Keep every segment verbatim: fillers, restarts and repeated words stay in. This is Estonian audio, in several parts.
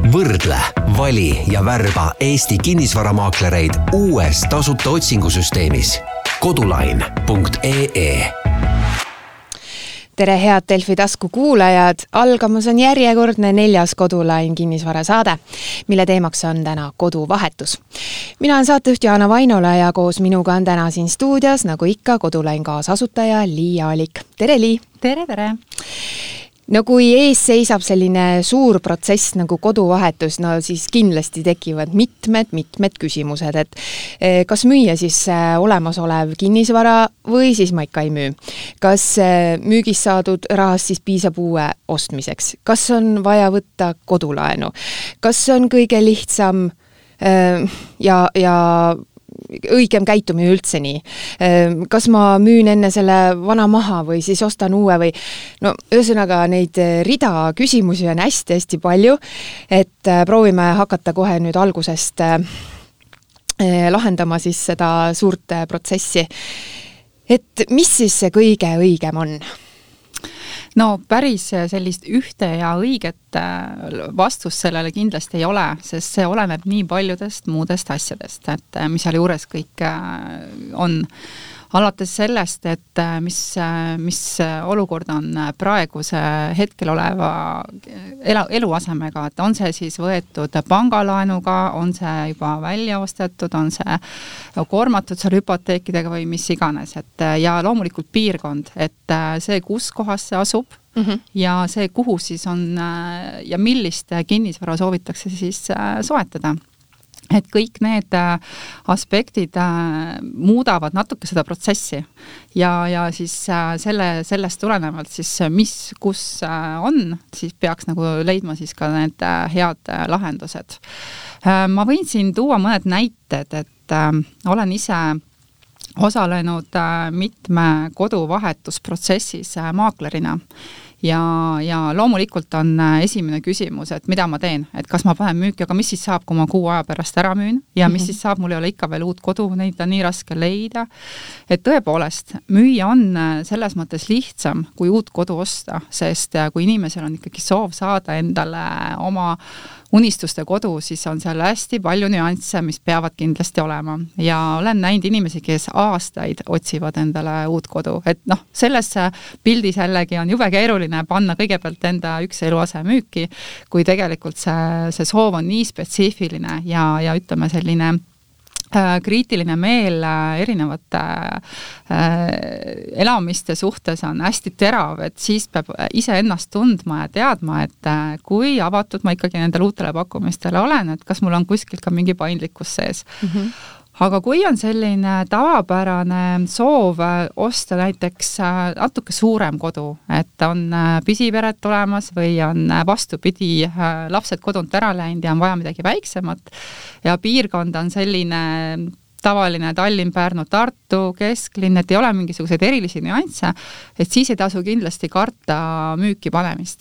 Võrdle, vali ja värba Eesti kinnisvaramaaklereid uues tasuta otsingusüsteemis kodulain punkt ee. Tere head Delfi tasku kuulajad, algamas on järjekordne neljas Kodulain kinnisvara saade, mille teemaks on täna koduvahetus. Mina olen saatejuht Jaana Vainola ja koos minuga on täna siin stuudios, nagu ikka, Kodulain kaasasutaja Lii Aalik. Tere Lii! Tere, tere! No kui ees seisab selline suur protsess nagu koduvahetus, no siis kindlasti tekivad mitmed, mitmed küsimused, et kas müüa siis olemasolev kinnisvara või siis ma ikka ei müü. Kas müügis saadud rahast siis piisab uue ostmiseks? Kas on vaja võtta kodulaenu? Kas on kõige lihtsam ja, ja õigem käitumine üldse nii? Kas ma müün enne selle vana maha või siis ostan uue või no ühesõnaga neid rida küsimusi on hästi-hästi palju, et proovime hakata kohe nüüd algusest lahendama siis seda suurt protsessi. Et mis siis see kõige õigem on? No päris sellist ühte ja õiget vastust sellele kindlasti ei ole, sest see oleneb nii paljudest muudest asjadest, et mis seal juures kõik on. Alates sellest, et mis, mis olukord on praeguse hetkel oleva eluasemega, et on see siis võetud pangalaenuga, on see juba välja ostetud, on see kormatud seal hüpoteekidega või mis iganes. Et, ja loomulikult piirkond, et see, kus kohas see asub mm-hmm. ja see, kuhu siis on ja millist kinnisvara soovitakse siis soetada. Et kõik need aspektid muudavad natuke seda protsessi ja, ja siis selle, sellest tulenevalt siis mis, kus on, siis peaks nagu leidma siis ka need head lahendused. Ma võin siin tuua mõned näited, et olen ise osalenud mitme koduvahetusprotsessis maaklerina. Ja, ja loomulikult on esimene küsimus, et mida ma teen, et kas ma panen müüki, aga mis siis saab, kui ma kuu aja pärast ära müün ja mis mm-hmm. siis saab, mul ei ole ikka veel uut kodu, neid on nii raske leida. Et tõepoolest, müüa on selles mõttes lihtsam kui uut kodu osta, sest kui inimesel on ikkagi soov saada endale oma unistuste kodu, siis on seal hästi palju nüansse, mis peavad kindlasti olema. Ja olen näinud inimesi, kes aastaid otsivad endale uut kodu. Et noh, selles pildis jällegi on jube keeruline panna kõigepealt enda üks eluase müüki, kui tegelikult see, see soov on nii spetsiifiline ja, ja ütleme selline kriitiline meel erinevate elamiste suhtes on hästi terav, et siis peab ise ennast tundma ja teadma, et kui avatud ma ikkagi nendele uutele pakkumistele olen, et kas mul on kuskilt ka mingi paindlikkus sees. Mm-hmm. Aga kui on selline tavapärane soov osta näiteks natuke suurem kodu, et on pisiperet olemas või on vastupidi lapsed kodunt ära läinud ja on vaja midagi väiksemat ja piirkond on selline tavaline Tallinn, Pärnu, Tartu, kesklinn, et ei ole mingisuguseid erilisi nüansse, et siis ei tasu kindlasti karta müüki panemist.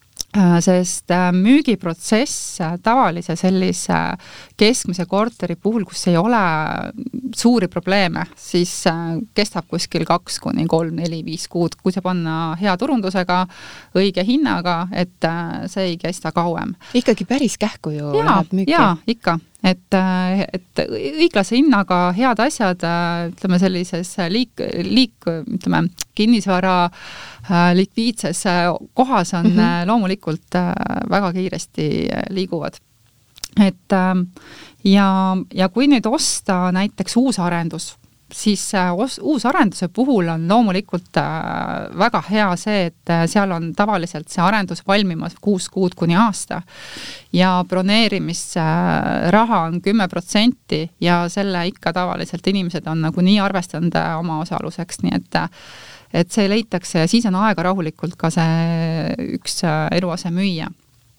Sest müügiprotsess tavalise sellise keskmise korteri puhul, kus ei ole suuri probleeme, siis kestab kuskil kaks kuni kolm, neli, viis kuud, kui see panna hea turundusega, õige hinnaga, et see ei kesta kauem. Ikkagi päris kähku ju ja, läheb müüki. Jaa, ikka. Et, et õiglase hinnaga head asjad, ütleme sellises liik, liik ütleme, kinnisvara likviidses kohas on mm-hmm. loomulikult väga kiiresti liiguvad. Et, ja, ja kui nüüd osta näiteks uus arendus, siis uus arenduse puhul on loomulikult väga hea see, et seal on tavaliselt see arendus valmimas kuus kuud kuni aasta ja broneerimisraha on kümme protsenti ja selle ikka tavaliselt inimesed on nagu nii arvestanud oma osaluseks, nii et et see leitakse ja siis on aega rahulikult ka see üks eluase müüa.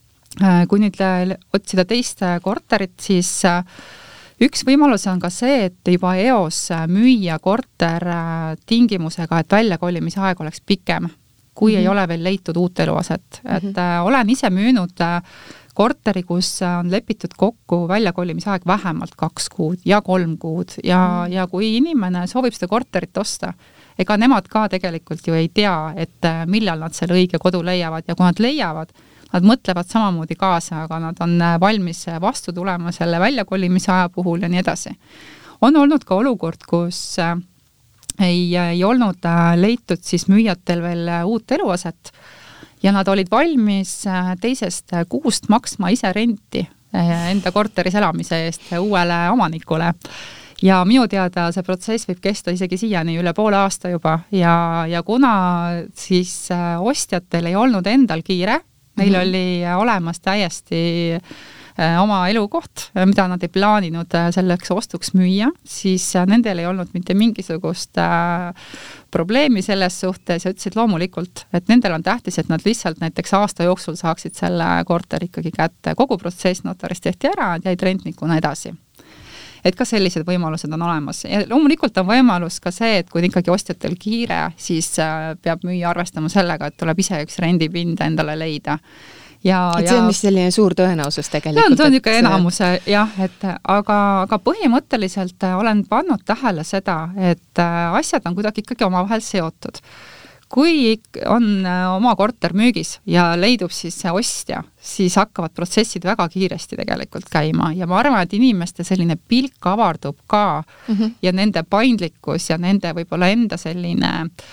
Kui nüüd otsida teist korterit, siis üks võimalus on ka see, et juba eos müüa korter tingimusega, et väljakolimise aeg oleks pikem, kui mm-hmm. ei ole veel leitud uut eluaset. Mm-hmm. Et äh, olen ise müünud äh, korteri, kus on lepitud kokku väljakolimise aeg vähemalt kaks kuud ja kolm kuud ja, mm-hmm. ja kui inimene soovib seda korterit osta, ega nemad ka tegelikult ju ei tea, et millal nad selle õige kodu leiavad ja kui nad leiavad, nad mõtlevad samamoodi kaasa, aga nad on valmis vastu tulema selle väljakolimise aja puhul ja nii edasi. On olnud ka olukord, kus ei, ei olnud leitud siis müüjatel veel uut eluaset ja nad olid valmis teisest kuust maksma ise renti enda korteris elamise eest uuele omanikule. Ja minu teada see protsess võib kesta isegi siiani üle poole aasta juba ja, ja kuna siis ostjatel ei olnud endal kiire, neil mm-hmm. oli olemas täiesti oma elukoht, mida nad ei plaaninud selleks ostuks müüa, siis nendel ei olnud mitte mingisugust probleemi selles suhtes ja ütlesid loomulikult, et nendel on tähtis, et nad lihtsalt näiteks aasta jooksul saaksid selle korteri ikkagi kätte. Kogu protsess notarist tehti ära, jäid rentnikuna edasi. Et ka sellised võimalused on olemas. Ja loomulikult on võimalus ka see, et kui ikkagi ostjatel kiire, siis peab müüa arvestama sellega, et tuleb ise üks rendipind endale leida. Ja, et see on mis selline suur tõenäosus tegelikult. See on niisugune enamuse, jah, et aga, aga põhimõtteliselt olen pannud tähele seda, et asjad on kuidagi ikkagi omavahel seotud. Kui on oma korter müügis ja leidub siis see ostja, siis hakkavad protsessid väga kiiresti tegelikult käima ja ma arvan, et inimeste selline pilk avardub ka mm-hmm. ja nende paindlikkus ja nende võib-olla enda selline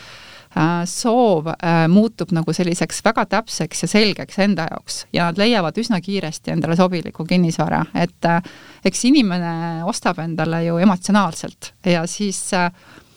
äh, soov äh, muutub nagu selliseks väga täpseks ja selgeks enda jaoks ja nad leiavad üsna kiiresti endale sobiliku kinnisvara, et äh, eks inimene ostab endale ju emotsionaalselt ja siis äh,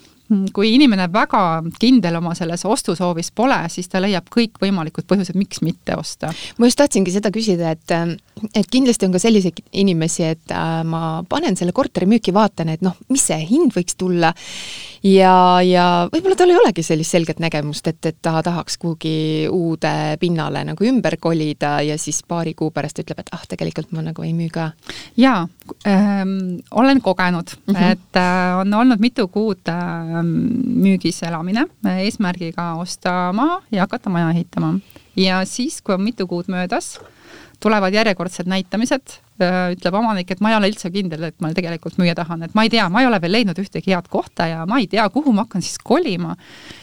kui inimene väga kindel oma selles ostusoovis pole, siis ta leiab kõik võimalikud põhjused, miks mitte osta. Ma just tahtsingi seda küsida, et, et kindlasti on ka selliseid inimesi, et ma panen selle korteri müüki, vaatan, et noh, mis see hind võiks tulla ja, ja võib-olla tal ei olegi sellist selget nägemust, et, et ta tahaks kuhugi uude pinnale nagu ümber kolida ja siis paari kuu pärast ütleb, et ah, tegelikult ma nagu ei müü ka. Jaa, ähm, olen kogenud, mm-hmm. et äh, on olnud mitu kuud äh, müügis elamine eesmärgiga osta maa ja hakata maja ehitama. Ja siis, kui on mitu kuud möödas, tulevad järjekordsed näitamised, ütleb omanik, et ma ei ole üldse kindel, et ma tegelikult müüa tahan, et ma ei tea, ma ei ole veel leidnud ühtegi head kohta ja ma ei tea, kuhu ma hakkan siis kolima.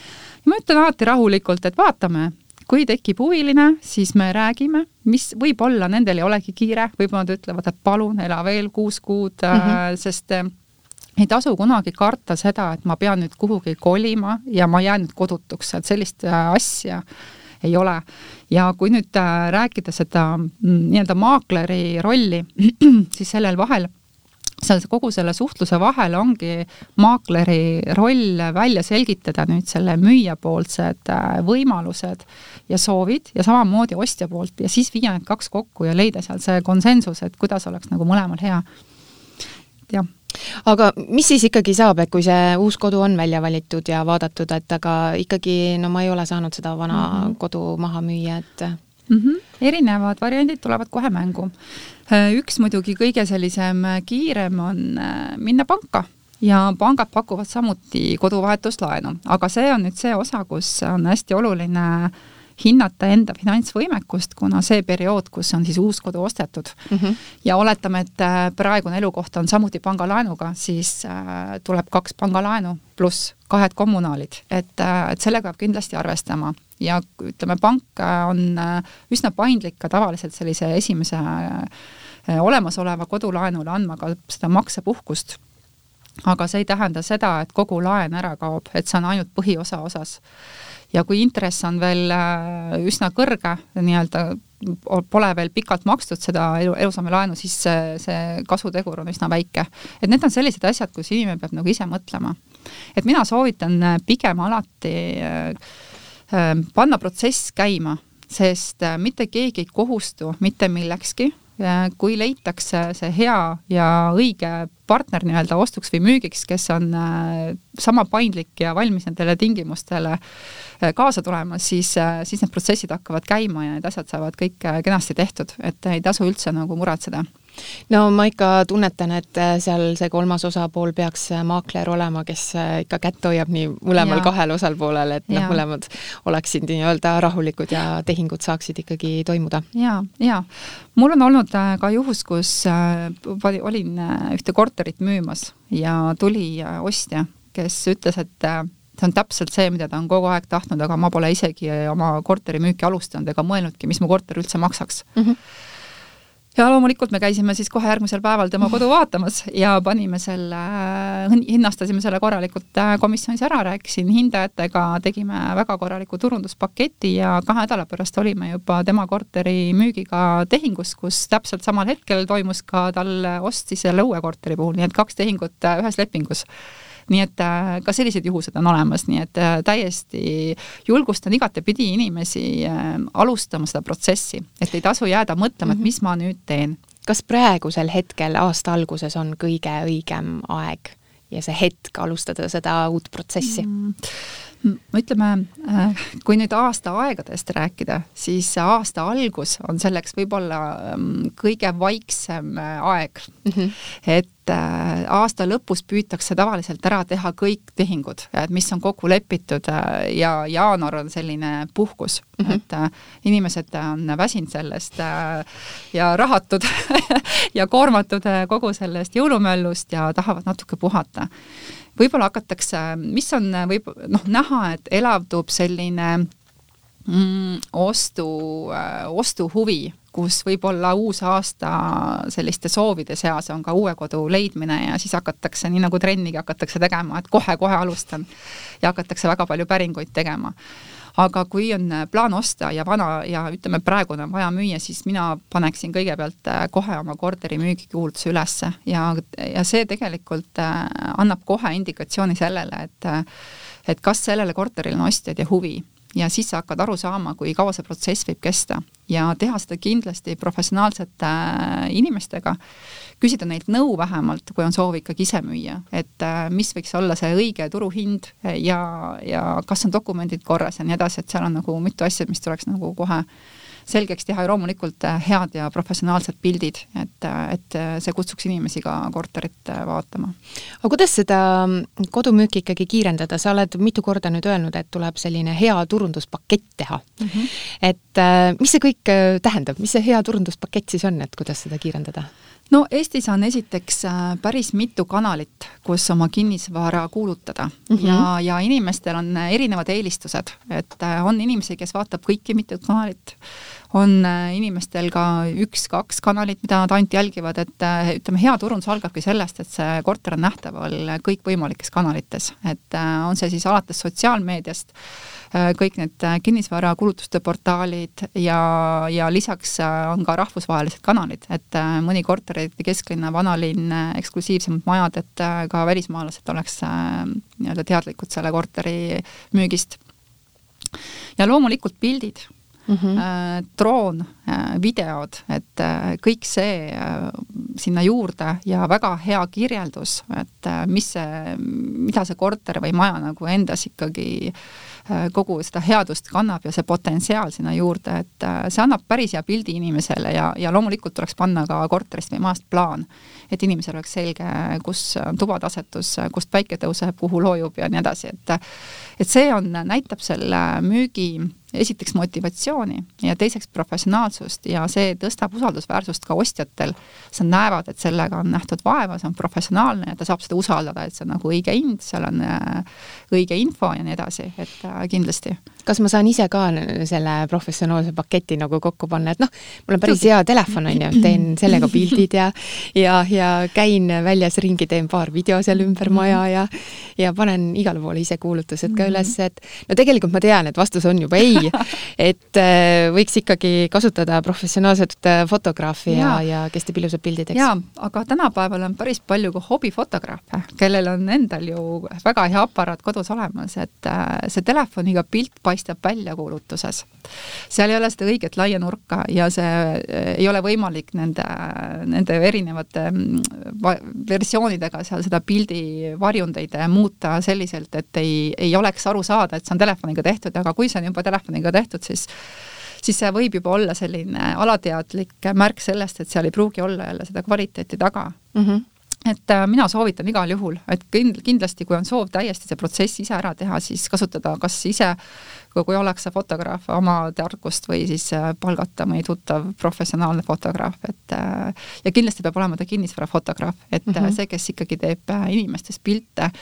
Ja ma ütlen alati rahulikult, et vaatame, kui tekib huviline, siis me räägime, mis võib-olla nendel ei olegi kiire, võib-olla nad ütlevad, et palun, ela veel kuus kuud, mm-hmm. sest ei tasu kunagi karta seda, et ma pean nüüd kuhugi kolima ja ma jään nüüd kodutuks, et sellist asja ei ole. Ja kui nüüd rääkida seda nii-öelda maakleri rolli, siis sellel vahel, kogu selle suhtluse vahel ongi maakleri roll välja selgitada nüüd selle müüja poolsed võimalused ja soovid ja samamoodi ostja poolt ja siis viia need kaks kokku ja leida seal see konsensus, et kuidas oleks nagu mõlemal hea. Jah. Aga mis siis ikkagi saab, et kui see uus kodu on välja valitud ja vaadatud, et aga ikkagi, no ma ei ole saanud seda vana mm-hmm. kodu maha müüa, et... Mm-hmm. Erinevad variandid tulevad kohe mängu. Üks muidugi kõige sellisem kiirem on minna panka ja pangad pakuvad samuti koduvahetuslaenu, aga see on nüüd see osa, kus on hästi oluline hinnata enda finantsvõimekust, kuna see periood, kus on siis uus kodu ostetud mm-hmm. ja oletame, et praegune elukoht on samuti pangalaenuga, siis äh, tuleb kaks pangalaenu pluss kahed kommunaalid, et, et sellega peab kindlasti arvestama ja ütleme, pank on üsna paindlik ka tavaliselt sellise esimese äh, olemasoleva kodulaenule andma ka seda maksepuhkust, aga see ei tähenda seda, et kogu laen ära kaob, et see on ainult põhiosa osas. Ja kui intress on veel üsna kõrge, nii-öelda pole veel pikalt makstud seda elusame laenu, siis see, see kasutegur on üsna väike. Et need on sellised asjad, kus inimene peab nagu ise mõtlema. Et mina soovitan pigem alati panna protsess käima, sest mitte keegi ei kohustu mitte millekski. Kui leitakse see hea ja õige partner nii-öelda ostuks või müügiks, kes on sama paindlik ja valmis nendele tingimustele kaasa tulema, siis, siis need protsessid hakkavad käima ja need asjad saavad kõik kenasti tehtud, et ei tasu üldse nagu muretseda. No ma ikka tunnetan, et seal see kolmas osapool peaks maakler olema, kes ikka kätt hoiab nii mõlemal ja. kahel osalpoolel, et noh, mõlemad oleksid nii-öelda rahulikud ja tehingud saaksid ikkagi toimuda. Ja, ja. Mul on olnud ka juhus, kus olin ühte korterit müümas ja tuli ostja, kes ütles, et see on täpselt see, mida ta on kogu aeg tahtnud, aga ma pole isegi oma korteri müüki alustanud ega mõelnudki, mis mu korter üldse maksaks. Mm-hmm. Ja loomulikult me käisime siis kohe järgmisel päeval tema kodu vaatamas ja panime selle, hinnastasime selle korralikult komisjonis ära, rääkisin hindajatega, tegime väga korraliku turunduspaketi ja kahe nädala pärast olime juba tema korteri müügiga tehingus, kus täpselt samal hetkel toimus ka tal ostis selle uue korteri puhul, nii et kaks tehingut ühes lepingus. Nii et ka sellised juhused on olemas, nii et täiesti julgustan igatepidi inimesi alustama seda protsessi, et ei tasu jääda mõtlema, et mis ma nüüd teen. Kas praegusel hetkel aasta alguses on kõige õigem aeg ja see hetk alustada seda uut protsessi? Ütleme, kui nüüd aasta aegadest rääkida, siis aasta algus on selleks võib-olla kõige vaiksem aeg. Mm-hmm. Et aasta lõpus püütakse tavaliselt ära teha kõik tehingud, et mis on kokku lepitud ja jaanuar on selline puhkus. Mm-hmm. Et inimesed on väsinud sellest ja rahatud ja koormatud kogu sellest jõulumöllust ja tahavad natuke puhata. Võib-olla hakatakse, mis on võib, noh, näha, et elavdub selline mm, ostu, ostuhuvi, kus võib-olla uus aasta selliste soovide seas on ka uue kodu leidmine ja siis hakatakse, nii nagu trennigi hakatakse tegema, et kohe-kohe alustan ja hakatakse väga palju päringuid tegema. Aga kui on plaan osta ja vana ja ütleme praegune on vaja müüa, siis mina paneksin kõigepealt kohe oma korteri müügikuulutuse ülesse ja, ja see tegelikult annab kohe indikatsiooni sellele, et, et kas sellele korteril on ostjad ja huvi. Ja siis sa hakkad aru saama, kui kaua see protsess võib kesta ja teha seda kindlasti professionaalsete inimestega, küsida neilt nõu vähemalt, kui on soov ikkagi ise müüa, et mis võiks olla see õige turuhind ja, ja kas on dokumendid korras ja nii edasi, et seal on nagu mitu asja, mis tuleks nagu kohe selgeks teha ja loomulikult head ja professionaalsed pildid, et, et see kutsuks inimesi ka korterit vaatama. Aga kuidas seda kodumüüki ikkagi kiirendada? Sa oled mitu korda nüüd öelnud, et tuleb selline hea turunduspakett teha. Mm-hmm. Et mis see kõik tähendab? Mis see hea turunduspakett siis on, et kuidas seda kiirendada? No Eestis on esiteks päris mitu kanalit, kus oma kinnisvara kuulutada mm-hmm. ja, ja inimestel on erinevad eelistused, et on inimesi, kes vaatab kõiki mitut kanalit, on inimestel ka üks-kaks kanalit, mida nad ainult jälgivad, et ütleme, hea turundus algabki sellest, et see korter on nähtaval kõik võimalikes kanalites, et on see siis alates sotsiaalmeediast, kõik need kinnisvara kulutuste portaalid ja, ja lisaks on ka rahvusvahelised kanalid, et mõni korterite kesklinna, vanalinn, eksklusiivsemad majad, et ka välismaalased oleks nii-öelda teadlikud selle korteri müügist. Ja loomulikult pildid, mm-hmm. droon, videod, et kõik see sinna juurde ja väga hea kirjeldus, et mis see, mida see korter või maja nagu endas ikkagi kogu seda headust kannab ja see potentsiaal sinna juurde, et see annab päris hea pildi inimesele ja, ja loomulikult tuleks panna ka korterist või maast plaan, et inimesel oleks selge, kus on tubatasetus, kust päike tõuseb, kuhu loojub ja nii edasi, et, et see on, näitab selle müügi esiteks motivatsiooni ja teiseks professionaalsust ja see tõstab usaldusväärsust ka ostjatel. Sa näevad, et sellega on nähtud vaeva, see on professionaalne ja ta saab seda usaldada, et see on nagu õige hind, seal on õige info ja nii edasi, et kindlasti. Kas ma saan ise ka selle professionaalse paketi nagu kokku panna, et noh, mul on päris hea telefon, on ju, teen sellega pildid ja, ja, ja käin väljas ringi, teen paar video seal ümber maja ja, ja panen igale poole ise kuulutused ka üles, et no tegelikult ma tean, et vastus on juba ei, et võiks ikkagi kasutada professionaalset fotograafi ja, ja kes teeb ilusad pildid, eks? Jaa, aga tänapäeval on päris palju ka hobifotograafe, kellel on endal ju väga hea aparaat kodus olemas, et see telefoniga pilt paistab välja kuulutuses. Seal ei ole seda õiget laia nurka ja see ei ole võimalik nende, nende erinevate versioonidega seal seda pildi varjundeid muuta selliselt, et ei, ei oleks aru saada, et see on telefoniga tehtud, aga kui see on juba telefoniga tehtud, siis siis see võib juba olla selline alateadlik märk sellest, et seal ei pruugi olla jälle seda kvaliteeti taga. Mm-hmm. Et mina soovitan igal juhul, et kindlasti kui on soov täiesti see protsess ise ära teha, siis kasutada kas ise, kui oleks fotograaf oma tarkust või siis palgata mõni tuttav professionaalne fotograaf, et ja kindlasti peab olema ta kinnisvara fotograaf, et mm-hmm. see, kes ikkagi teeb inimestest pilte,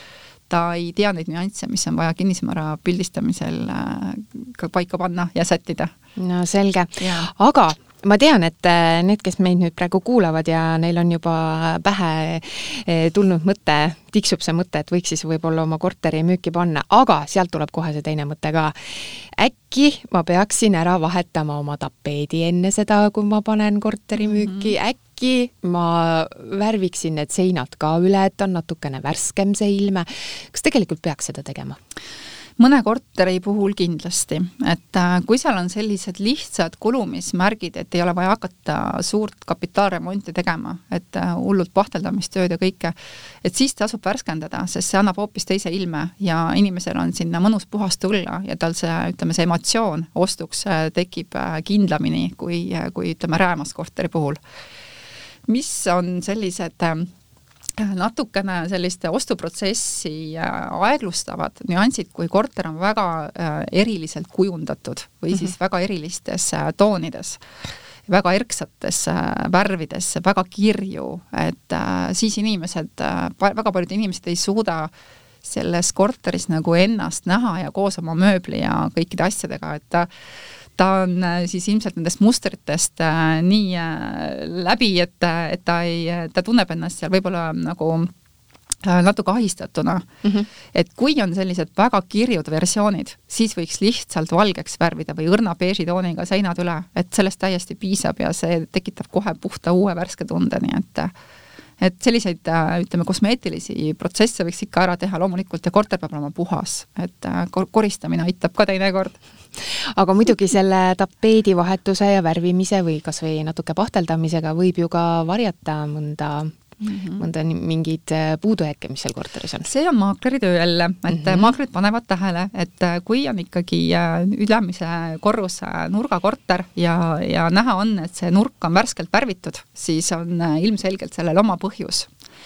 ta ei tea neid nüansse, mis on vaja kinnisvara pildistamisel ka paika panna ja sättida. No selge, aga ma tean, et need, kes meid nüüd praegu kuulavad ja neil on juba pähe tulnud mõte, tiksub see mõte, et võiks siis võib-olla oma korteri müüki panna, aga sealt tuleb kohe see teine mõte ka. Äkki ma peaksin ära vahetama oma tapeedi enne seda, kui ma panen korteri müüki, mm-hmm. äkki ma värviksin need seinad ka üle, et on natukene värskem see ilme. Kas tegelikult peaks seda tegema? Mõne korteri puhul kindlasti, et kui seal on sellised lihtsad kulumismärgid, et ei ole vaja hakata suurt kapitaalremonti tegema, et hullult pahteldamistööd ja kõike, et siis tasub värskendada, sest see annab hoopis teise ilme ja inimesel on sinna mõnus puhas tulla ja tal see, ütleme, see emotsioon ostuks tekib kindlamini kui, kui ütleme, räämas korteri puhul. Mis on sellised natukene selliste ostuprotsessi aeglustavad nüansid, kui korter on väga eriliselt kujundatud või siis mm-hmm. väga erilistes toonides, väga erksates värvides, väga kirju, et siis inimesed, väga paljud inimesed ei suuda selles korteris nagu ennast näha ja koos oma mööbli ja kõikide asjadega, et ta ta on siis ilmselt nendest mustritest nii läbi, et, et ta, ei, ta tunneb ennast seal võib-olla nagu natuke ahistatuna. Mm-hmm. Et kui on sellised väga kirjud versioonid, siis võiks lihtsalt valgeks värvida või õrna beežitooniga seinad üle, et sellest täiesti piisab ja see tekitab kohe puhta uue värske tunde, nii et et selliseid, ütleme, kosmeetilisi protsesse võiks ikka ära teha loomulikult ja korter peab olema puhas, et koristamine aitab ka teine kord. Aga muidugi selle tapeedi vahetuse ja värvimise või kas või natuke pahteldamisega võib ju ka varjata mõnda, mm-hmm. mõnda mingid puudujääke, mis seal korteris on. See on maakleri töö jälle, et mm-hmm. maaklerid panevad tähele, et kui on ikkagi ülemise korruse nurgakorter ja, ja näha on, et see nurk on värskelt värvitud, siis on ilmselgelt sellel oma põhjus.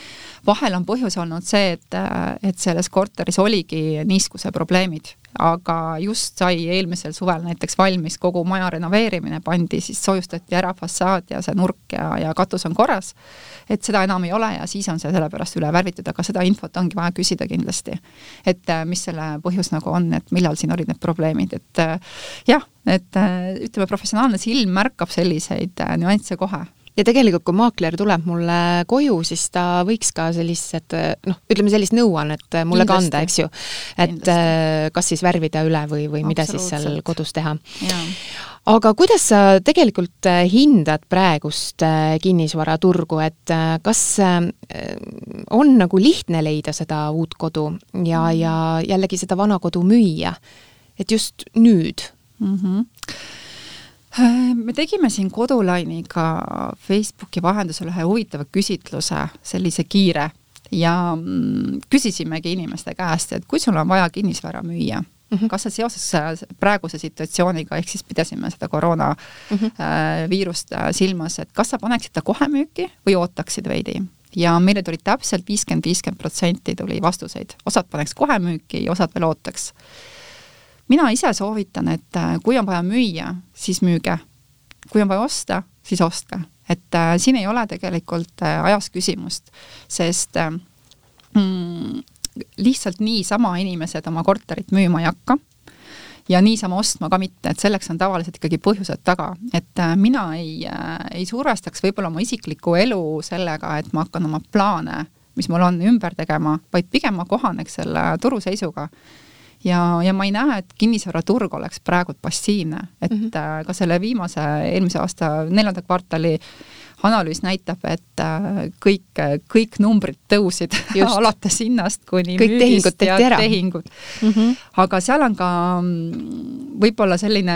Vahel on põhjus olnud see, et, et selles korteris oligi niiskuse probleemid, aga just sai eelmisel suvel näiteks valmis kogu maja renoveerimine, pandi, siis soojustati ära fassaad ja see nurk ja, ja katus on korras, et seda enam ei ole ja siis on see sellepärast üle värvitud, aga seda infot ongi vaja küsida kindlasti, et mis selle põhjus nagu on, et millal siin olid need probleemid, et jah, et ütleme, professionaalne silm märkab selliseid nüansse kohe. Ja tegelikult, kui maakler tuleb mulle koju, siis ta võiks ka sellised, noh, ütleme sellist nõuannet mulle kindlasti. Kanda, eks ju, et kindlasti. Kas siis värvida üle või, või mida siis seal kodus teha. Ja. Aga kuidas sa tegelikult hindad praegust kinnisvaraturgu, et kas on nagu lihtne leida seda uut kodu ja, ja jällegi seda vana kodu müüa, et just nüüd? Mhm. Me tegime siin Kodulainiga Facebooki vahendusel ühe huvitava küsitluse, sellise kiire, ja küsisimegi inimeste käest, et kui sul on vaja kinnisvara müüa, mm-hmm. kas see seoses praeguse situatsiooniga, ehk siis pidasime seda koroona mm-hmm. viirust silmas, et kas sa paneksid ta kohe müüki või ootaksid veidi? Ja meile tuli täpselt viiskümmend viiskümmend protsenti tuli vastuseid. Osad paneks kohe müüki ja osad veel ootaks. Mina ise soovitan, et kui on vaja müüa, siis müüge. Kui on vaja osta, siis ostke. Et äh, siin ei ole tegelikult äh, ajas küsimust, sest äh, mm, lihtsalt nii sama inimesed oma korterit müüma ei hakka ja niisama ostma ka mitte, et selleks on tavaliselt ikkagi põhjused taga. Et äh, mina ei, äh, ei survestaks võib-olla oma isiklikku elu sellega, et ma hakkan oma plaane, mis mul on ümber tegema, vaid pigem ma kohaneks selle turuseisuga. Ja, ja ma ei näe, et kinnisvaraturg oleks praegu passiivne, et mm-hmm. ka selle viimase eelmise aasta neljanda kvartali analüüs näitab, et kõik, kõik numbrid tõusid just. Alates hinnast kuni kõik müügist ja tehingud. tehingud. Mm-hmm. Aga seal on ka võib-olla selline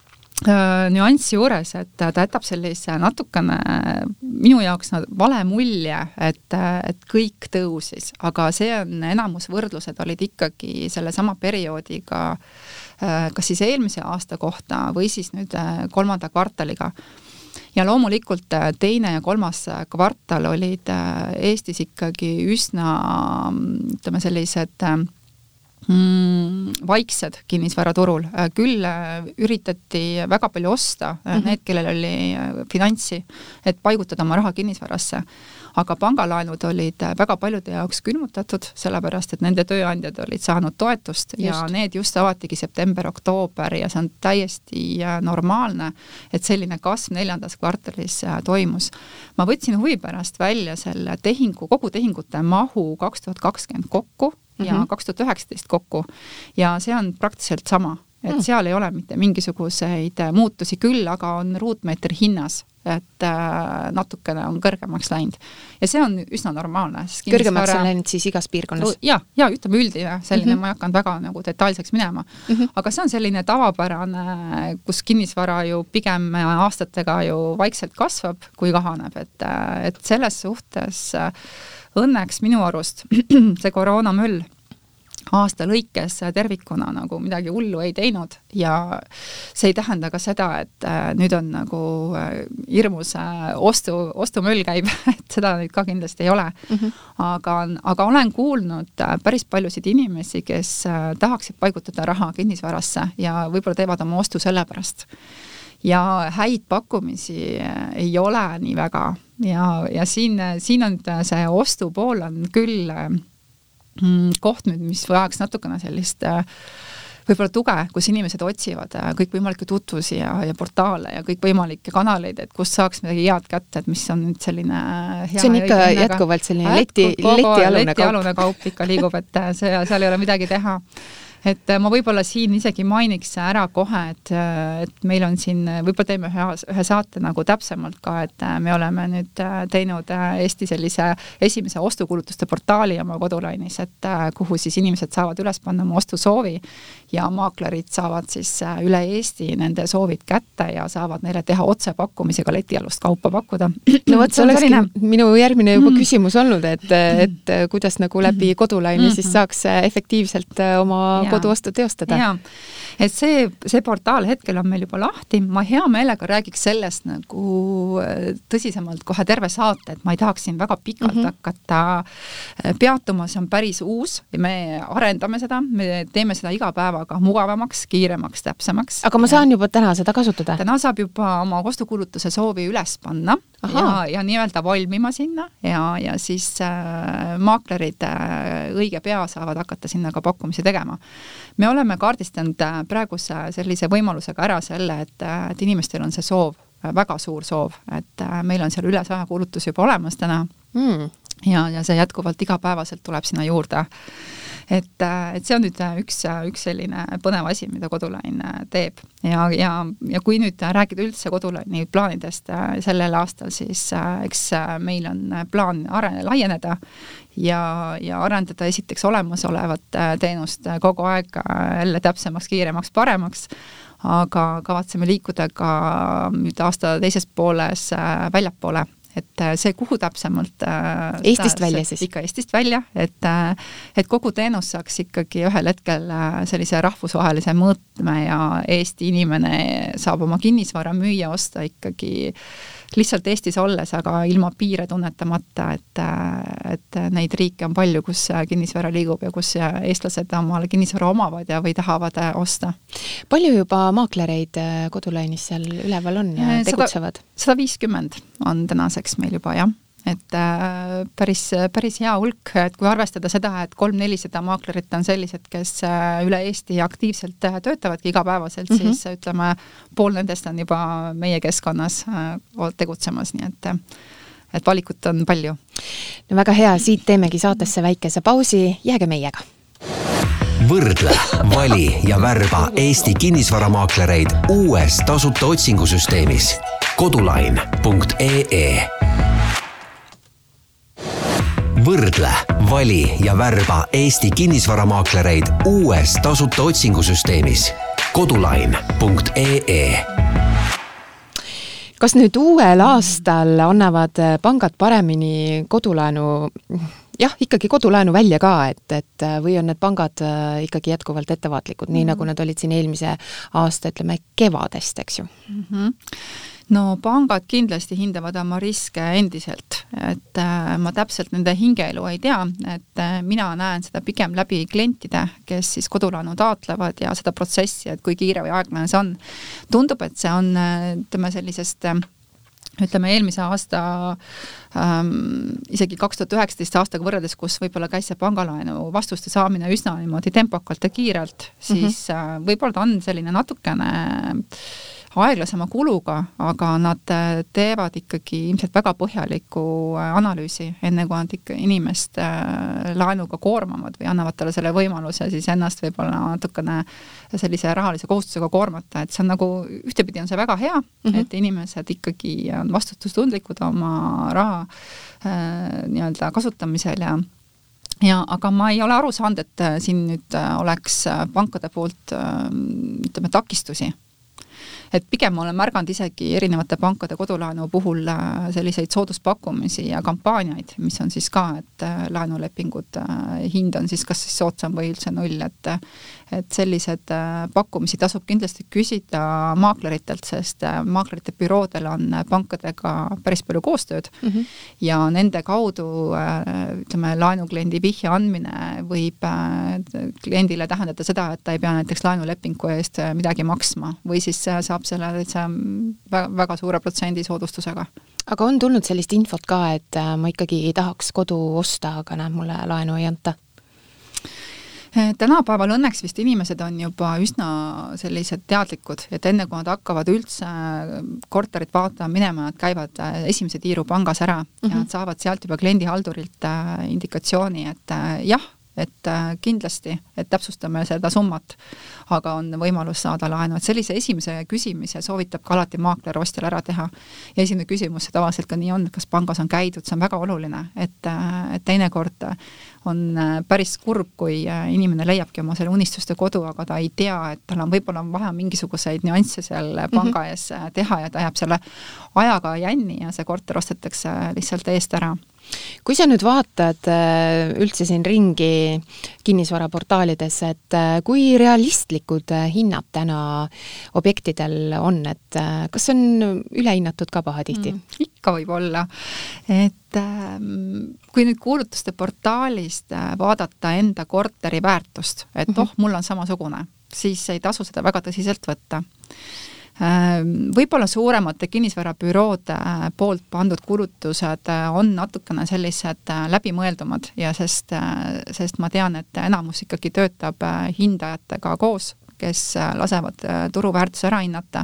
nüanss juures, et ta jätab sellise natukene minu jaoks vale mulje, et, et kõik tõusis, aga see on enamus võrdlused olid ikkagi selle sama perioodiga, kas siis eelmise aasta kohta või siis nüüd kolmanda kvartaliga. Ja loomulikult teine ja kolmas kvartal olid Eestis ikkagi üsna, ütleme sellised mm, vaiksed kinnisvaraturul, küll üritati väga palju osta mm-hmm. need, kellel oli finantsi, et paigutada oma raha kinnisvarasse. Aga pangalaenud olid väga paljude jaoks külmutatud, sellepärast, et nende tööandjad olid saanud toetust just. Ja need just avatigi september-oktoober ja see on täiesti normaalne, et selline kasv neljandas kvartalis toimus. Ma võtsin huvi pärast välja selle tehingu, kogu tehingute mahu kaks tuhat kakskümmend kokku ja mm-hmm. kaks tuhat üheksateist kokku ja see on praktiliselt sama. Et mm. seal ei ole mitte mingisuguseid muutusi küll, aga on ruutmeetri hinnas, et äh, natukene on kõrgemaks läinud. Ja see on üsna normaalne. Kõrgemaks on läinud siis igas piirkonnas? Ja, ja ütleme üldine, selline mm-hmm. ma ei hakanud väga nagu detailseks minema. Mm-hmm. Aga see on selline tavapärane, kus kinnisvara ju pigem aastatega ju vaikselt kasvab, kui kahaneb. Et, et selles suhtes õnneks minu arust see koroonamöll aasta lõikes tervikuna nagu midagi hullu ei teinud ja see ei tähenda ka seda, et nüüd on nagu hirmus ostu, ostumöll käib, et seda nüüd ka kindlasti ei ole. Mm-hmm. Aga, aga olen kuulnud päris paljusid inimesi, kes tahaksid paigutada raha kinnisvarasse ja võib-olla teevad oma ostu sellepärast. Ja häid pakkumisi ei ole nii väga ja, ja siin, siin on see ostu pool on küll koht nüüd, mis vajaks natukene sellist võib-olla tuge, kus inimesed otsivad kõik võimalikke tutvusi ja, ja portaale ja kõik võimalikke kanaleid, et kus saaks midagi head kätte, et mis on nüüd selline hea. See on ikka jätkuvalt selline leti, letialune kaup. Letialune kaup ikka liigub, et see, seal ei ole midagi teha. Et ma võib-olla siin isegi mainiks ära kohe, et, et meil on siin, võib-olla teeme ühe, ühe saate nagu täpsemalt ka, et me oleme nüüd teinud Eesti sellise esimese ostukulutuste portaali oma kodulainis, et kuhu siis inimesed saavad üles panna oma ostusoovi ja maaklerid saavad siis üle Eesti nende soovid kätte ja saavad neile teha otsepakkumisega letialust kaupa pakkuda. No võt, see olekski selline... minu järgmine juba mm. küsimus olnud, et, et kuidas nagu läbi kodulaini mm-hmm. siis saaks efektiivselt oma ja. Koduostu teostada. Ja, et see, see portaal hetkel on meil juba lahti. Ma hea meelega räägiks sellest nagu tõsisemalt kohe terve saate, et ma ei tahaks siin väga pikalt mm-hmm. hakata peatuma, see on päris uus ja me arendame seda, me teeme seda iga päevaga mugavamaks, kiiremaks, täpsemaks. Aga ma saan juba täna seda kasutada? Täna saab juba oma ostukulutuse soovi üles panna ja, ja nii-öelda valmima sinna ja, ja siis äh, maaklerid äh, õige pea saavad hakata sinna ka pakkumisi tegema. Me oleme kaardistanud praeguse sellise võimalusega ära selle, et, et inimestel on see soov, väga suur soov, et meil on seal üle saja kuulutus juba olemas täna mm. ja, ja see jätkuvalt igapäevaselt tuleb sinna juurde. Et, et see on nüüd üks, üks selline põnev asi, mida Kodulain teeb. Ja, ja, ja kui nüüd rääkida üldse Kodulaini plaanidest sellel aastal, siis eks meil on plaan are- laieneda ja, ja arendada esiteks olemasolevat teenust kogu aeg jälle täpsemaks, kiiremaks, paremaks, aga kavatseme liikuda ka nüüd aasta teisest pooles väljapoole. Et see, kuhu täpsemalt Eestist ta, välja siis? Ikka Eestist välja, et, et kogu teenus saaks ikkagi ühel hetkel sellise rahvusvahelise mõõtme ja Eesti inimene saab oma kinnisvara müüa osta ikkagi lihtsalt Eestis olles, aga ilma piire tunnetamata, et, et neid riike on palju, kus kinnisvara liigub ja kus eestlased omale kinnisvara omavad ja või tahavad osta. Palju juba maaklereid Kodulainis seal üleval on ja tegutsevad? sada viiskümmend on tänaseks meil juba, jah. Et äh, päris, päris hea hulk, et kui arvestada seda, et kolm-nelisada maaklerit on sellised, kes äh, üle Eesti aktiivselt töötavadki igapäevaselt, mm-hmm. siis ütleme, pool nendest on juba meie keskkonnas äh, tegutsemas, nii et, et valikut on palju. No väga hea, siit teemegi saatesse väikese pausi, jääge meiega. Võrdle, vali ja värba Eesti kinnisvaramaaklereid uues tasuta otsingusüsteemis kodulain punkt ee. Võrdle, vali ja värba Eesti kinnisvaramaaklereid uues tasuta otsingusüsteemis kodulain punkt ee. Kas nüüd uuel aastal annavad pangad paremini kodulaenu, jah, ikkagi kodulaenu välja ka, et, et või on need pangad ikkagi jätkuvalt ettevaatlikud, nii mm-hmm. nagu nad olid siin eelmise aasta, ütleme, kevadest, eks ju? Mm-hmm. no pangad kindlasti hindavad oma riske endiselt, et äh, ma täpselt nende hingeelu ei tea, et äh, mina näen seda pigem läbi klientide, kes siis kodulaenu taotlevad ja seda protsessi, et kui kiire või aeglane see on. Tundub, et see on, ütleme sellisest ütleme eelmise aasta ähm, isegi kaks tuhat üheksateist aastaga võrreldes, kus võib-olla käis see pangalaenu vastuste saamine üsna niimoodi tempokalt ja kiirelt, siis mm-hmm. äh, võib-olla ta on selline natukene aeglasema kuluga, aga nad teevad ikkagi ilmselt väga põhjaliku analüüsi, enne kui nad ikka inimest laenuga koormavad või annavad talle selle võimaluse siis ennast võib-olla natukene sellise rahalise kohustusega koormata, et see on nagu, ühtepidi on see väga hea, mm-hmm. et inimesed ikkagi on vastutustundlikud oma raha äh, nii-öelda kasutamisel ja Ja, aga ma ei ole aru saanud, et siin nüüd oleks pankade poolt ütleme takistusi. Et pigem olen märganud isegi erinevate pankade kodulaenu puhul selliseid sooduspakkumisi ja kampaaniaid, mis on siis ka, et laenulepingud hind on siis kas siis soodsam või üldse null, et, et sellised pakkumisi tasub kindlasti küsida maakleritelt, sest maaklerite büroodel on pankadega päris palju koostööd mm-hmm. ja nende kaudu ütleme, laenukliendi vihje andmine võib kliendile tähendada seda, et ta ei pea näiteks laenulepingu eest midagi maksma või siis saab selle väga, väga suure protsendi soodustusega. Aga on tulnud sellist infot ka, et ma ikkagi tahaks kodu osta, aga näeb, mulle laenu ei anta? Tänapäeval õnneks vist inimesed on juba üsna sellised teadlikud, et enne kui nad hakkavad üldse korterit vaatama minema, nad käivad esimese tiiru pangas ära mm-hmm. ja nad saavad sealt juba kliendihaldurilt indikatsiooni, et jah, et kindlasti, et täpsustame seda summat, aga on võimalus saada laenu. Et sellise esimese küsimise soovitab ka alati maakler ostjal ära teha. Ja esimene küsimus, see tavaliselt ka nii on, kas pangas on käidud, see on väga oluline, et, et teinekord on päris kurb, kui inimene leiabki oma selle unistuste kodu, aga ta ei tea, et tal on võib-olla vahe mingisuguseid nüansse seal panga ees teha ja ta jääb selle ajaga jänni ja see korter ostetakse lihtsalt eest ära. Kui sa nüüd vaatad üldse siin ringi kinnisvaraportaalides, et kui realistlikud hinnad täna objektidel on, et kas on ülehinnatud ka pahatihti? Mm, ikka võib olla. Et kui nüüd kuulutuste portaalist vaadata enda korteri väärtust, et oh, mul on samasugune, siis ei tasu seda väga tõsiselt võtta. Võib-olla suuremate kinnisvarabüroode poolt pandud kulutused on natukene sellised läbimõeldumad ja sest, sest ma tean, et enamus ikkagi töötab hindajatega koos, kes lasevad turuväärtuse ära hinnata.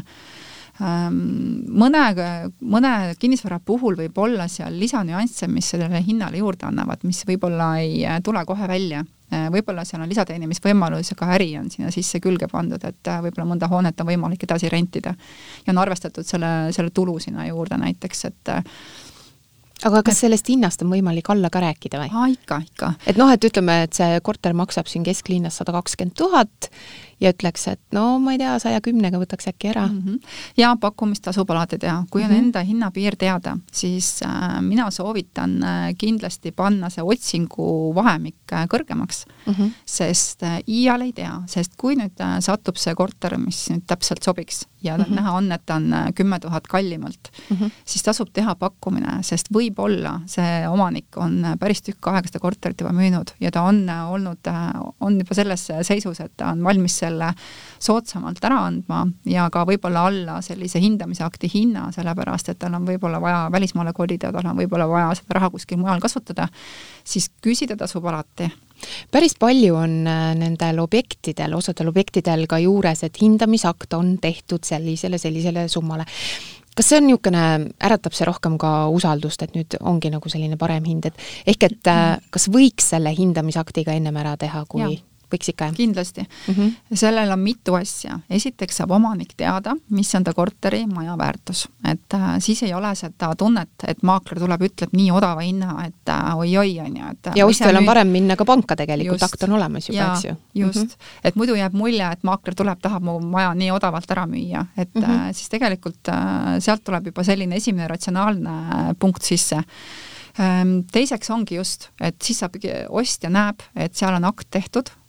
Mõne, mõne kinnisvara puhul võib olla seal lisanüansse, mis sellele hinnale juurde annavad, mis võib-olla ei tule kohe välja. Võib-olla seal on lisateenimisvõimalus ja ka äri on sinna sisse külge pandud, et võib-olla mõnda hoonet on võimalik edasi rentida. Ja on arvestatud selle, selle tulu sinna juurde näiteks, et aga kas sellest hinnast on võimalik alla ka rääkida või? Aa, ikka, ikka. Et noh, et ütleme, et see korter maksab siin kesklinnas sada kakskümmend tuhat ja ütleks, et no ma ei tea, saja kümnega võtaks äkki ära. Mm-hmm. Ja pakkumist tasub alati teha. Kui on mm-hmm. enda hinnapiir teada, siis äh, mina soovitan äh, kindlasti panna see otsingu vahemik äh, kõrgemaks, mm-hmm. sest äh, iial ei tea, sest kui nüüd äh, satub see korter, mis nüüd täpselt sobiks ja mm-hmm. näha on, et on kümme tuhat kallimalt, mm-hmm. siis tasub teha pakkumine, sest võib-olla see omanik on päris tükk aega seda korterit juba müünud ja ta on olnud, on juba selles seisus, et ta on valmis selle soodsamalt ära andma ja ka võib-olla alla sellise hindamise akti hinna, sellepärast, et tal on võib-olla vaja välismaale kolida, tal on võib-olla vaja seda raha kuskil mujal kasutada, siis küsida tasub alati. Päris palju on nendel objektidel, osadel objektidel ka juures, et hindamisakt on tehtud sellisele, sellisele summale. Kas see on niisugune, äratab see rohkem ka usaldust, et nüüd ongi nagu selline parem hind, et ehk et kas võiks selle hindamisaktiga ennem ära teha, kui... Ja. Võiks ikka, jah? Kindlasti. Mm-hmm. Sellel on mitu asja. Esiteks saab omanik teada, mis on ta korteri maja väärtus. Et äh, siis ei ole seda tunnet, et maakler tuleb, ütleb nii odava hinna, et äh, oi-oi on ju. Et, ja ostjal on parem minna ka panka tegelikult, akt on olemas juba, eks ju. Just, mm-hmm. et muidu jääb mulje, et maakler tuleb, tahab mu maja nii odavalt ära müüa. Et mm-hmm. äh, siis tegelikult äh, sealt tuleb juba selline esimene ratsionaalne punkt sisse. Teiseks ongi just, et siis saab ostja näeb, et seal on akt tehtud,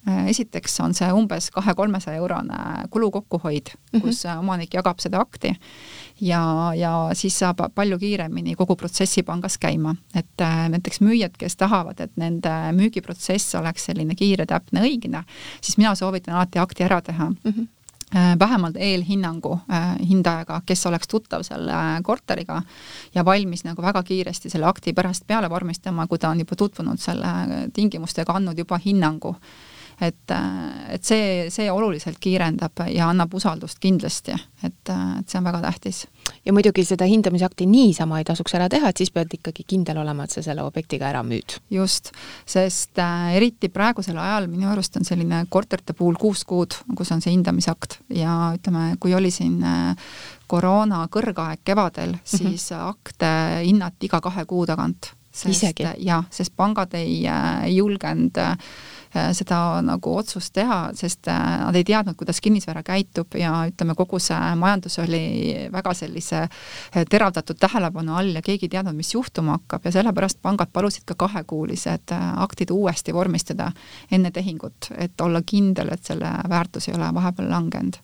esiteks on see umbes kahe-kolmesaja eurone kulu kokkuhoid, kus mm -hmm. omanik jagab seda akti ja, ja siis saab palju kiiremini kogu protsessi pangas käima. Et näiteks müüjad, kes tahavad, et nende müügiprotsess oleks selline kiire, täpne, õigine, siis mina soovitan alati akti ära teha. Mm -hmm. vähemalt eelhinnangu hindajaga, kes oleks tuttav selle korteriga ja valmis nagu väga kiiresti selle akti pärast peale vormistama, kui ta on juba tutvunud selle tingimustega, andnud juba hinnangu. Et, et see, see oluliselt kiirendab ja annab usaldust kindlasti, et, et see on väga tähtis. Ja muidugi seda hindamisakti niisama ei tasuks ära teha, et siis pead ikkagi kindel olema, et sa selle objektiga ära müüd. Just, sest äh, eriti praegusel ajal minu arust on selline korterite puhul kuus kuud, kus on see hindamisakt ja ütleme, kui oli siin äh, koroona kõrgaeg kevadel, siis mm -hmm. akte hinnati iga kahe kuu tagant. Sest, Isegi? Jah, sest pangad ei, ei julgenud äh, seda nagu otsust teha, sest nad ei teadnud, kuidas kinnisvara käitub ja ütleme, kogu see majandus oli väga sellise teravdatud tähelepanu all ja keegi ei teadnud, mis juhtuma hakkab ja sellepärast pangad palusid ka kahekuulised aktid uuesti vormistada enne tehingut, et olla kindel, et selle väärtus ei ole vahepeal langenud.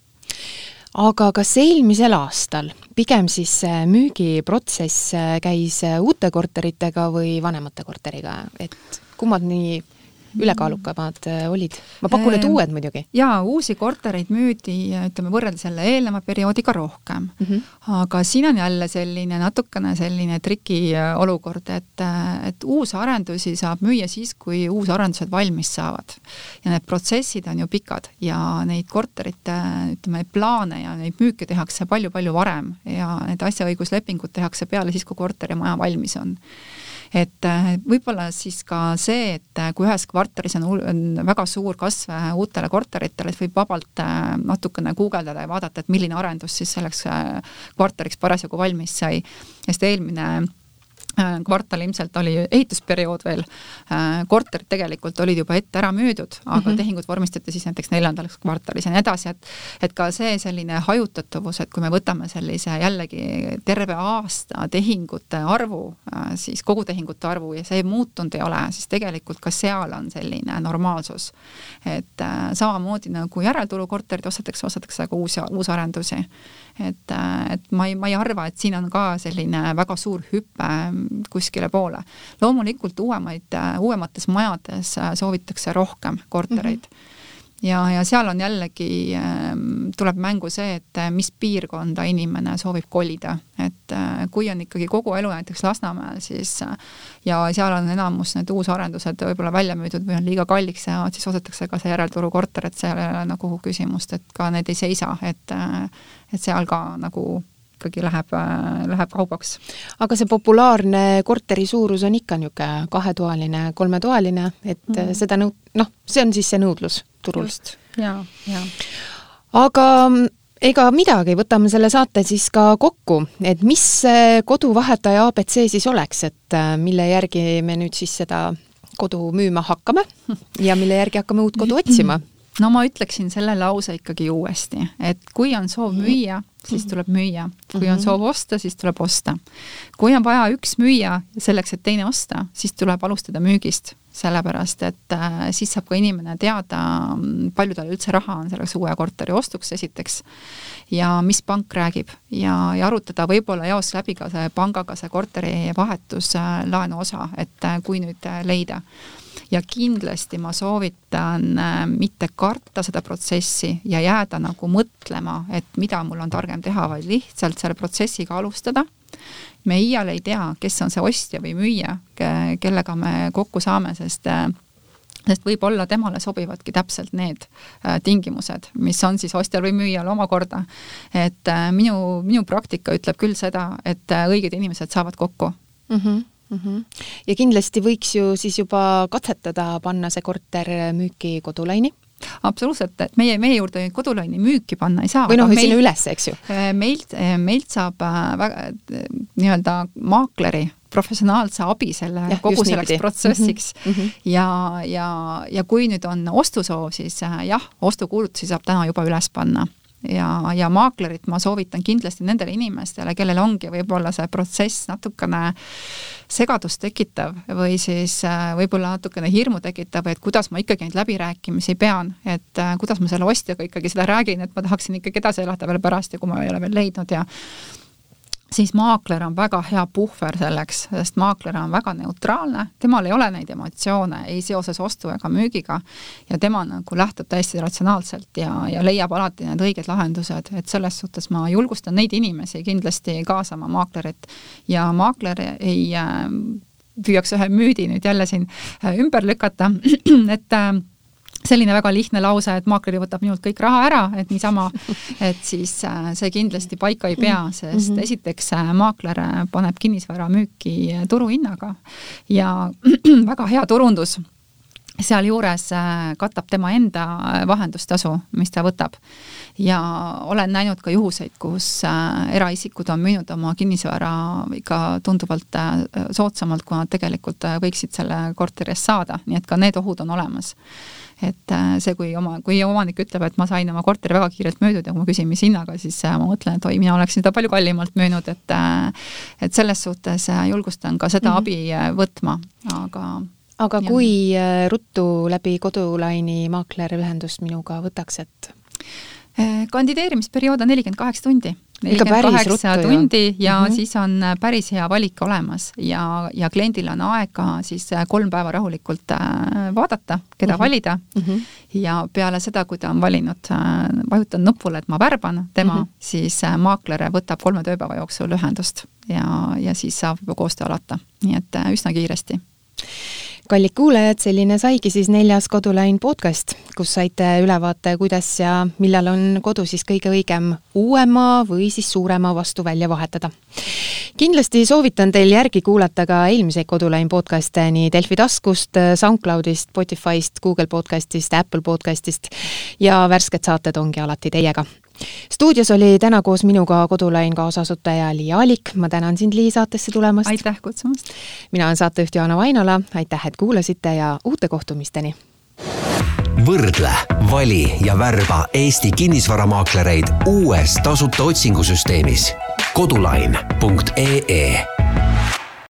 Aga kas eelmisel aastal pigem siis müügiprotsess käis uute korteritega või vanemate korteriga, et kummad nii ülekaalukamad olid? Ma pakun, et uued muidugi. Jaa, uusi kortereid müüdi, ütleme, võrreldes selle eelneva perioodiga rohkem. Mm -hmm. Aga siin on jälle selline natukene selline triki olukord, et, et uus arendusi saab müüa siis, kui uus arendused valmis saavad. Ja need protsessid on ju pikad ja neid korterite, ütleme, neid plaane ja neid müüke tehakse palju-palju varem ja need asjaõiguslepingud tehakse peale siis, kui korterimaja valmis on. Et võib-olla siis ka see, et kui ühes kvartalis on, on väga suur kasv uutele korteritele, et võib vabalt natukene guugeldada ja vaadata, et milline arendus siis selleks kvartaliks parasjagu valmis sai. Sest eelmine kvartal ilmselt oli ehitusperiood veel. Korterid tegelikult olid juba ette ära müüdud, aga mm -hmm. tehingud vormistati siis näiteks neljandaks kvartalis ja nii edasi, et, et ka see selline hajutatavus, et kui me võtame sellise jällegi terve aasta tehingute arvu, siis kogutehingute arvu ja see muutunud ei ole, siis tegelikult ka seal on selline normaalsus. Et samamoodi nagu järeltulukorterid ostetakse, ostetakse ka uusi, uusarendusi. Et, et ma ei, ma ei arva, et siin on ka selline väga suur hüpe kuskile poole. Loomulikult uuemaid, uuemates majades soovitakse rohkem kortereid. Mm-hmm. Ja, ja seal on jällegi, tuleb mängu see, et mis piirkonda inimene soovib kolida. Et kui on ikkagi kogu elu näiteks Lasnamäel, siis ja seal on enamus need uusarendused võib-olla välja müüdud või on liiga kalliks ja siis ostetakse ka see järelturu korter, et seal ei ole nagu küsimust, et ka need ei seisa, et, et seal ka nagu ikkagi läheb, läheb kaubaks. Aga see populaarne korteri suurus on ikka niisugune kahetoaline, kolmetoaline, et mm. seda nõud-, noh, see on siis see nõudlus turul. Just, jaa, jaa. Aga ega midagi, võtame selle saate siis ka kokku, et mis koduvahetaja A B C siis oleks, et mille järgi me nüüd siis seda kodu müüma hakkame ja mille järgi hakkame uut kodu otsima? No ma ütleksin selle lause ikkagi uuesti, et kui on soov müüa, siis tuleb müüa. Kui on soov osta, siis tuleb osta. Kui on vaja üks müüa selleks, et teine osta, siis tuleb alustada müügist, sellepärast, et siis saab ka inimene teada, palju tal üldse raha on selleks uue korteri ostuks esiteks ja mis pank räägib ja, ja arutada võib-olla jaos läbi ka see pangaga see korteri vahetus laenu osa, et kui nüüd leida. Ja kindlasti ma soovitan mitte karta seda protsessi ja jääda nagu mõtlema, et mida mul on targem teha, vaid lihtsalt selle protsessiga alustada. Me iial ei tea, kes on see ostja või müüja, kellega me kokku saame, sest, sest võib-olla temale sobivadki täpselt need tingimused, mis on siis ostjal või müüjal omakorda. Et minu, minu praktika ütleb küll seda, et õiged inimesed saavad kokku. Mhm. Mm-hmm. Ja kindlasti võiks ju siis juba katsetada panna see korter müüki kodulaini? Absoluutselt, et meie, meie juurde kodulaini müüki panna ei saa. Või noh, sinna üles, eks ju? Meilt, meilt saab väga nii-öelda maakleri professionaalse abi selle ja, kogu selleks protsessiks mm-hmm. ja, ja, ja kui nüüd on ostusoov, siis jah, ostukuulutusi saab täna juba üles panna. ja, ja maaklerit ma soovitan kindlasti nendele inimestele, kellel ongi võib-olla see protsess natukene segadust tekitav või siis võib-olla natukene hirmu tekitav, et kuidas ma ikkagi neid läbirääkimisi pean, et kuidas ma selle ostjaga ikkagi seda räägin, et ma tahaksin ikkagi edasi elada veel pärast ja kui ma ei ole veel leidnud ja siis maakler on väga hea puhver selleks, sest maakler on väga neutraalne, temal ei ole neid emotsioone, ei seoses ostu ega müügiga ja tema nagu lähtub täiesti ratsionaalselt ja, ja leiab alati need õiged lahendused, et selles suhtes ma julgustan neid inimesi kindlasti kaasama maaklerit ja maakler ei äh, püüaks ühe müüdi nüüd jälle siin äh, ümber lükata, et äh, selline väga lihtne lause, et maakleri võtab minult kõik raha ära, et niisama, et siis see kindlasti paika ei pea, sest mm-hmm. esiteks maakler paneb kinnisvara müüki turuhinnaga ja väga hea turundus seal juures katab tema enda vahendustasu, mis ta võtab. Ja olen näinud ka juhuseid, kus eraisikud on müünud oma kinnisvara ikka tunduvalt soodsamalt, kui nad tegelikult võiksid selle korteri eest saada, nii et ka need ohud on olemas. Et see, kui, oma, kui omanik ütleb, et ma sain oma korteri väga kiirelt müüdud ja kui ma küsin, mis hinnaga, siis ma mõtlen, et oi, mina oleksin seda palju kallimalt müünud, et, et selles suhtes julgustan ka seda mm-hmm. abi võtma, aga aga ja. Kui ruttu läbi Kodulaini maakler ühendust minuga võtaks, et kandideerimisperiood on nelikümmend kaheksa tundi. nelikümmend kaheksa tundi ja mm-hmm. siis on päris hea valik olemas ja, ja kliendil on aega siis kolm päeva rahulikult vaadata, keda mm-hmm. valida mm-hmm. ja peale seda, kui ta on valinud, vajutan nupule, et ma värban tema, mm-hmm. siis maakler võtab kolme tööpäeva jooksul ühendust ja, ja siis saab juba koostöö alata. Nii et üsna kiiresti. Kallid kuulajad, selline saigi siis neljas Kodulain podcast, kus saite ülevaate, kuidas ja millal on kodu siis kõige õigem uuema või siis suurema vastu välja vahetada. Kindlasti soovitan teil järgi kuulata ka eelmiseid Kodulain podcaste nii Delfi taskust, SoundCloudist, Spotifyst, Google podcastist, Apple podcastist ja värsked saated ongi alati teiega. Stuudios oli täna koos minuga Kodulain kaasasutaja Liia Alik. Ma tänan sind, Lii, saatesse tulemast. Aitäh kutsumast. Mina olen saatejuht Joana Vainola. Aitäh, et kuulasite ja uute kohtumisteni. Võrdle, vali ja värba Eesti kinnisvaramaaklereid uues tasuta otsingusüsteemis kodulain punkt ee